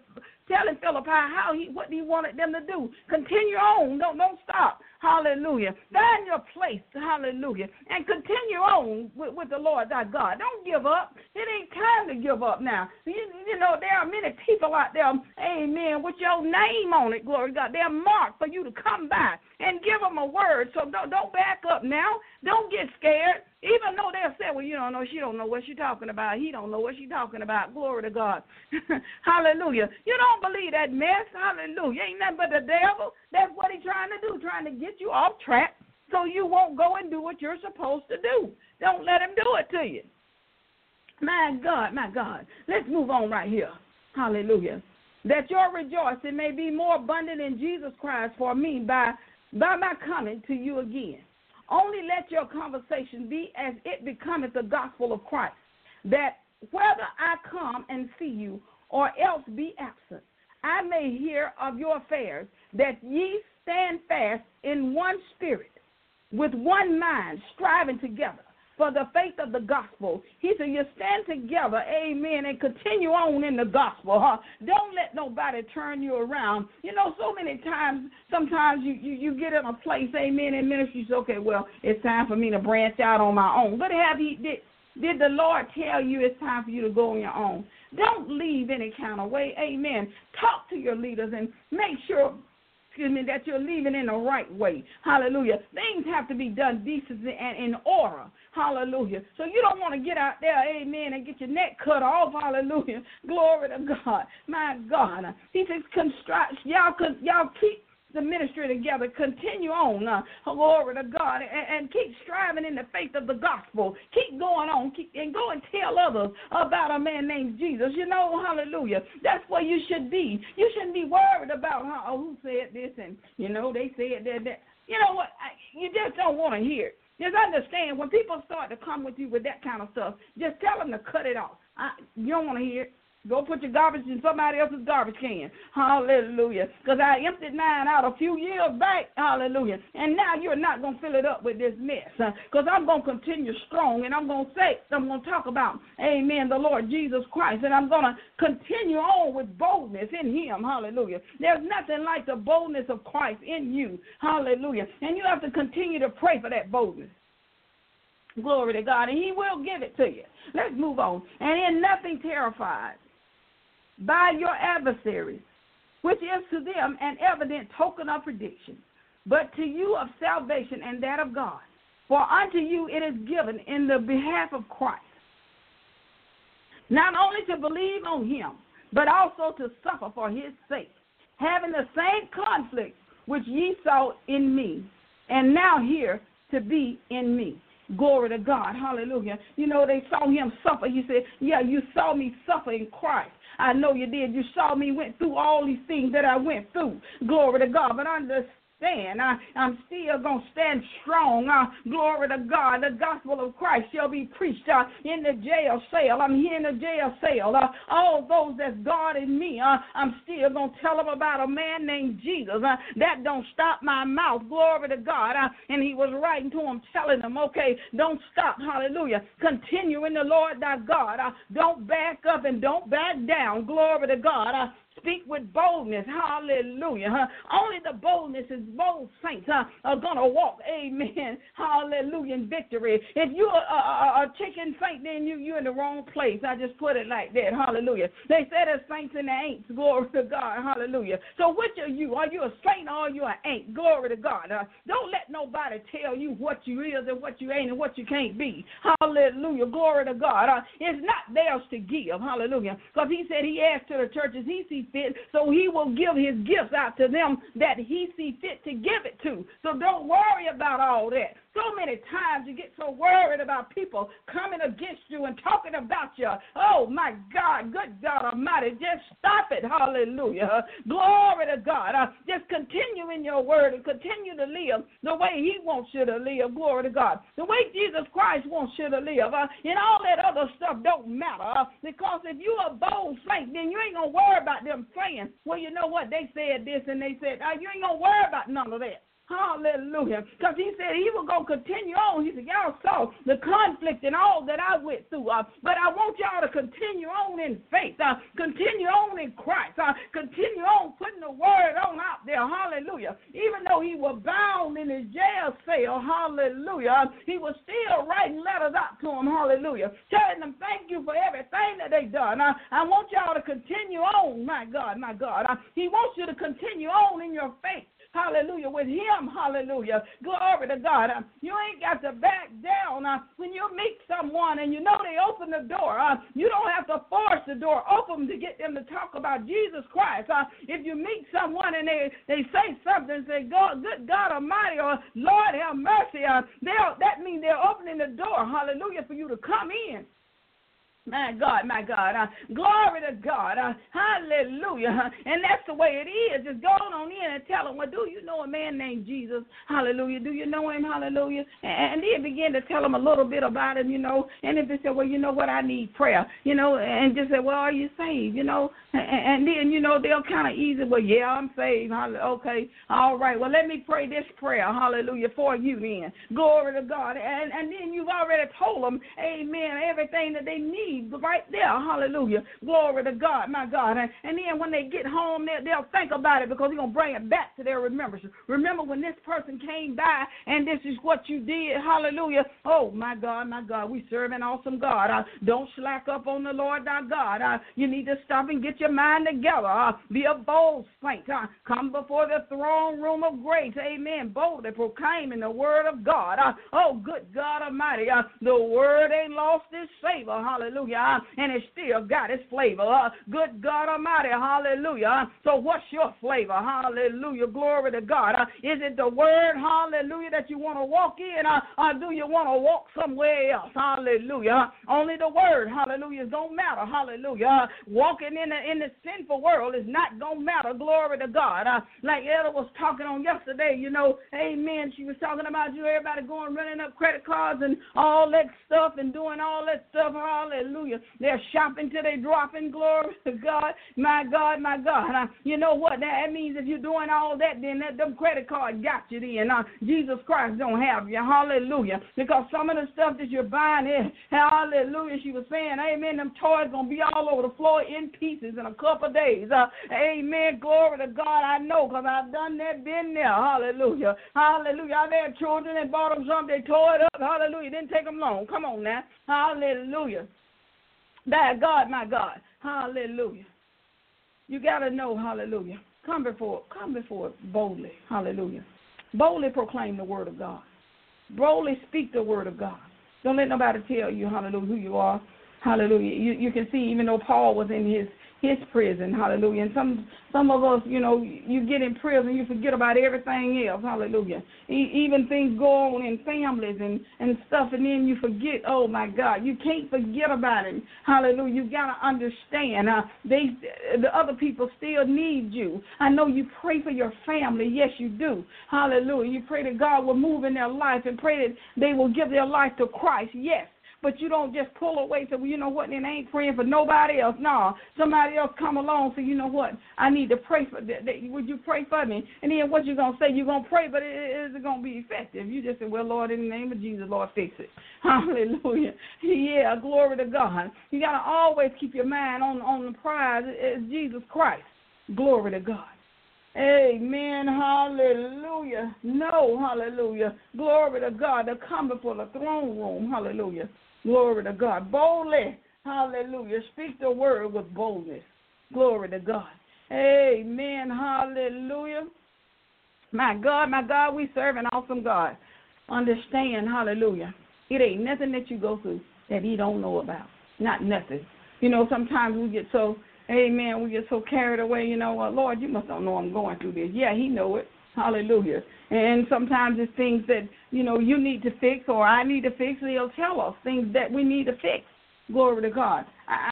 Philippi what he wanted them to do. Continue on. Don't stop. Hallelujah. Find your place. Hallelujah. And continue on with the Lord thy God. Don't give up. It ain't time to give up now. There are many people out there, amen, with your name on it, glory to God. They're marked for you to come by and give them a word. So don't back up now. Don't get scared. Even though they'll say, well, she don't know what she's talking about. He don't know what she's talking about. Glory to God. Hallelujah. You don't believe that mess. Hallelujah. Ain't nothing but the devil. That's what he's trying to do, trying to get you off track so you won't go and do what you're supposed to do. Don't let him do it to you. My God, my God. Let's move on right here. Hallelujah. That your rejoicing may be more abundant in Jesus Christ for me by my coming to you again. Only let your conversation be as it becometh the gospel of Christ, that whether I come and see you or else be absent, I may hear of your affairs, that ye stand fast in one spirit, with one mind, striving together for the faith of the gospel. He said, you stand together, amen, and continue on in the gospel. Don't let nobody turn you around. So many times, sometimes you get in a place, amen, in ministry, you say, okay, well, it's time for me to branch out on my own. But did the Lord tell you it's time for you to go on your own? Don't leave any kind of way, amen. Talk to your leaders and make sure, that you're leaving in the right way. Hallelujah. Things have to be done decently and in order. Hallelujah. So you don't want to get out there, amen, and get your neck cut off. Hallelujah. Glory to God. My God. He says, y'all keep the ministry together. Continue on. Glory to God. And keep striving in the faith of the gospel. Keep going on. And go and tell others about a man named Jesus. Hallelujah. That's where you should be. You shouldn't be worried about who said this and, they said that. You know what? You just don't want to hear it. Just understand, when people start to come with you with that kind of stuff, just tell them to cut it off. You don't want to hear it. Go put your garbage in somebody else's garbage can. Hallelujah. Because I emptied mine out a few years back. Hallelujah. And now you're not going to fill it up with this mess. Because I'm going to continue strong, and I'm going to talk about, amen, the Lord Jesus Christ. And I'm going to continue on with boldness in him. Hallelujah. There's nothing like the boldness of Christ in you. Hallelujah. And you have to continue to pray for that boldness. Glory to God. And he will give it to you. Let's move on. And in nothing terrified by your adversaries, which is to them an evident token of prediction, but to you of salvation and that of God. For unto you it is given in the behalf of Christ, not only to believe on him, but also to suffer for his sake, having the same conflict which ye saw in me, and now here to be in me. Glory to God. Hallelujah. You know, they saw him suffer. He said, yeah, you saw me suffer in Christ. I know you did. You saw me went through all these things that I went through. Glory to God. But understand, I'm still going to stand strong. Glory to God. The gospel of Christ shall be preached in the jail cell. I'm here in the jail cell. All those that's God in me, I'm still going to tell them about a man named Jesus. That don't stop my mouth. Glory to God. And he was writing to him, telling them, okay, don't stop. Hallelujah. Continue in the Lord thy God. Don't back up and don't back down. Glory to God. Speak with boldness. Hallelujah. Only the boldness is bold saints are going to walk. Amen. Hallelujah. In victory. If you're a chicken saint, then you're in the wrong place. I just put it like that. Hallelujah. They say there's saints and there ain't. Glory to God. Hallelujah. So which are you? Are you a saint or are you an ain't? Glory to God. Don't let nobody tell you what you is and what you ain't and what you can't be. Hallelujah. Glory to God. It's not theirs to give. Hallelujah. Because he said he asked to the churches he sees fit, so he will give his gifts out to them that he see fit to give it to. So don't worry about all that. So many times you get so worried about people coming against you and talking about you. Oh, my God, good God Almighty, just stop it. Hallelujah. Glory to God. Just continue in your word and continue to live the way he wants you to live. Glory to God. The way Jesus Christ wants you to live. And all that other stuff don't matter. Because if you're a bold saint, then you ain't going to worry about them saying, well, you know what, they said this and they said, you ain't going to worry about none of that. Hallelujah. Because he said he was going to continue on. He said, y'all saw the conflict and all that I went through. But I want y'all to continue on in faith. Continue on in Christ. Continue on putting the word on out there. Hallelujah. Even though he was bound in his jail cell. Hallelujah. He was still writing letters out to him. Hallelujah. Telling them thank you for everything that they done. I want y'all to continue on. My God, my God. He wants you to continue on in your faith. Hallelujah. With him, hallelujah. Glory to God. You ain't got to back down. When you meet someone and you know they open the door, you don't have to force the door open to get them to talk about Jesus Christ. If you meet someone and they say something, say, God, good God Almighty, or Lord have mercy, that means they're opening the door, hallelujah, for you to come in. My God, my God. Glory to God. Hallelujah. And that's the way it is. Just go on in and tell them, well, do you know a man named Jesus? Hallelujah. Do you know him? Hallelujah. And then begin to tell them a little bit about him, And if they say, well, you know what, I need prayer, and just say, well, are you saved, And then, they'll kind of easy, well, yeah, I'm saved. Okay. All right. Well, let me pray this prayer. Hallelujah. For you then. Glory to God. And then you've already told them, amen, everything that they need. Right there, hallelujah, glory to God, my God. And then when they get home, they'll think about it because he's going to bring it back to their remembrance. Remember when this person came by and this is what you did, hallelujah. Oh, my God, we serve an awesome God. Don't slack up on the Lord thy God. You need to stop and get your mind together. Be a bold saint. Come before the throne room of grace, amen, boldly proclaiming the word of God. Oh, good God Almighty, the word ain't lost its savor, hallelujah. And it still got its flavor. Good God Almighty, hallelujah. So what's your flavor? Hallelujah, glory to God. Is it the word, hallelujah, that you want to walk in, or do you want to walk somewhere else? Hallelujah. Only the word, hallelujah, is going to matter. Hallelujah. Walking in the sinful world is not going to matter. Glory to God. Like Ella was talking on yesterday, amen. She was talking about everybody going running up credit cards and all that stuff and doing all that stuff. Hallelujah. They're shopping till they dropping. Glory to God. My God, my God. You know what? That means if you're doing all that, then them credit cards got you then. Jesus Christ don't have you. Hallelujah. Because some of the stuff that you're buying here, hallelujah, she was saying, amen, them toys going to be all over the floor in pieces in a couple of days. Amen. Glory to God. I know because I've done that, been there. Hallelujah. Hallelujah. I've had children and bought them something. They tore it up. Hallelujah. Didn't take them long. Come on now. Hallelujah. My God, my God. Hallelujah. You got to know, hallelujah. Come before it boldly. Hallelujah. Boldly proclaim the word of God. Boldly speak the word of God. Don't let nobody tell you, hallelujah, who you are. Hallelujah. You can see, even though Paul was in his prison, hallelujah. And some of us, you get in prison, you forget about everything else, hallelujah. Even things go on in families and stuff, and then you forget, oh, my God. You can't forget about it, hallelujah. You got to understand, the other people still need you. I know you pray for your family. Yes, you do, hallelujah. You pray that God will move in their life and pray that they will give their life to Christ, yes. But you don't just pull away and say, well, you know what, and I ain't praying for nobody else. No, somebody else come along and say, you know what, I need to pray for that. Would you pray for me? And then what you going to say? You're going to pray, but is it going to be effective? You just say, well, Lord, in the name of Jesus, Lord, fix it. Hallelujah. Yeah, glory to God. You got to always keep your mind on the prize. It's Jesus Christ. Glory to God. Amen. Hallelujah. No, hallelujah. Glory to God. To come before the throne room. Hallelujah. Glory to God. Boldly. Hallelujah. Speak the word with boldness. Glory to God. Amen. Hallelujah. My God, we serve an awesome God. Understand, hallelujah. It ain't nothing that you go through that he don't know about. Not nothing. Sometimes we get so, amen, we get so carried away, Lord, you must don't know I'm going through this. Yeah, he know it. Hallelujah. And sometimes it's things that, you need to fix or I need to fix. He'll tell us things that we need to fix. Glory to God.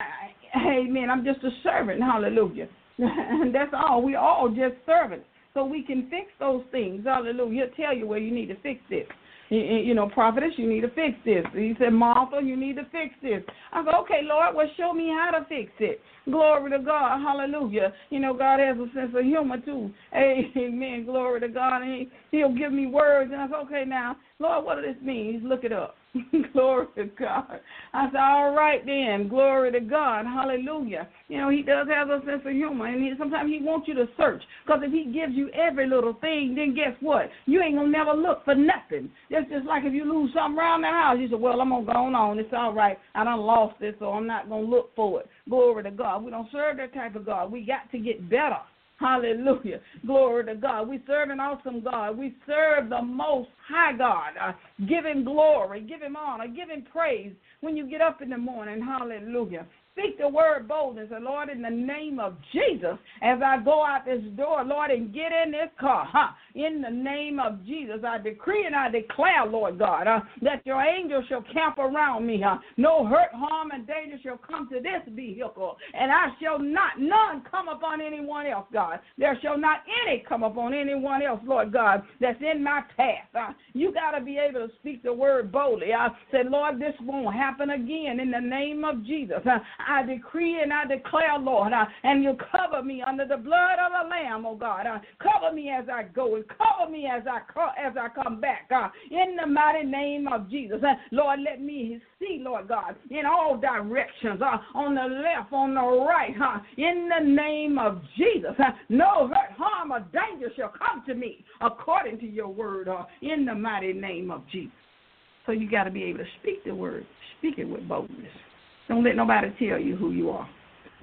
Amen. I'm just a servant. Hallelujah. And that's all. We all just servants. So we can fix those things. Hallelujah. He'll tell you where you need to fix this. Prophetess, you need to fix this. He said, Martha, you need to fix this. I said, okay, Lord, well, show me how to fix it. Glory to God. Hallelujah. God has a sense of humor, too. Amen. Glory to God. And he'll give me words. And I said, okay, now, Lord, what does this mean? Look it up. Glory to God. I said, all right then. Glory to God. Hallelujah. He does have a sense of humor. And sometimes he wants you to search. Because if he gives you every little thing, then guess what? You ain't going to never look for nothing. It's just like if you lose something around the house. You say, well, I'm going to go on. It's all right. I done lost it, so I'm not going to look for it. Glory to God. We don't serve that type of God. We got to get better. Hallelujah. Glory to God. We serve an awesome God. We serve the most high God. Give him glory. Give him honor. Give him praise when you get up in the morning. Hallelujah. Speak the word boldness, and Lord, in the name of Jesus, as I go out this door, Lord, and get in this car, in the name of Jesus, I decree and I declare, Lord God, that your angels shall camp around me. No hurt, harm, and danger shall come to this vehicle, and I shall not, none come upon anyone else, God. There shall not any come upon anyone else, Lord God, that's in my path. You got to be able to speak the word boldly. I said, Lord, this won't happen again in the name of Jesus. I decree and I declare, Lord, and you cover me under the blood of the Lamb, oh God. Cover me as I go and cover me as I come back in the mighty name of Jesus. Lord, let me see, Lord God, in all directions, on the left, on the right, in the name of Jesus. No hurt, harm, or danger shall come to me according to your word in the mighty name of Jesus. So you got to be able to speak the word. Speak it with boldness. Don't let nobody tell you who you are.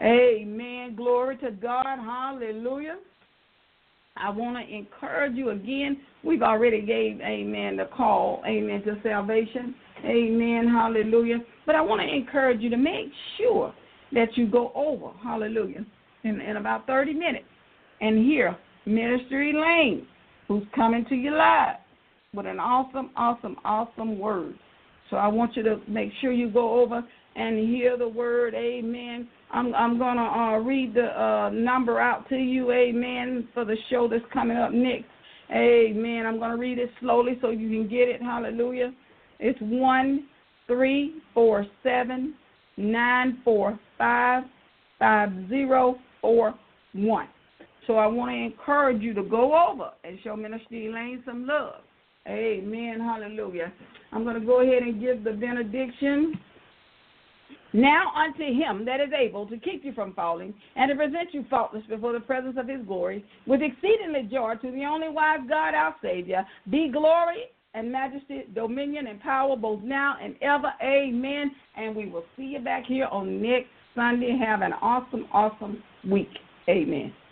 Amen. Glory to God. Hallelujah. I want to encourage you again. We've already gave, amen, the call, amen, to salvation. Amen. Hallelujah. But I want to encourage you to make sure that you go over, hallelujah, in about 30 minutes and hear Minister Elaine, who's coming to you live with an awesome, awesome, awesome word. So I want you to make sure you go over and hear the word, amen. I'm going to read the number out to you, amen, for the show that's coming up next. Amen. I'm going to read it slowly so you can get it, hallelujah. It's 1-347-945-5041. So I want to encourage you to go over and show Minister Elaine some love. Amen, hallelujah. I'm going to go ahead and give the benediction. Now unto him that is able to keep you from falling and to present you faultless before the presence of his glory with exceedingly joy, to the only wise God our Savior, be glory and majesty, dominion and power both now and ever. Amen. And we will see you back here on next Sunday. Have an awesome, awesome week. Amen.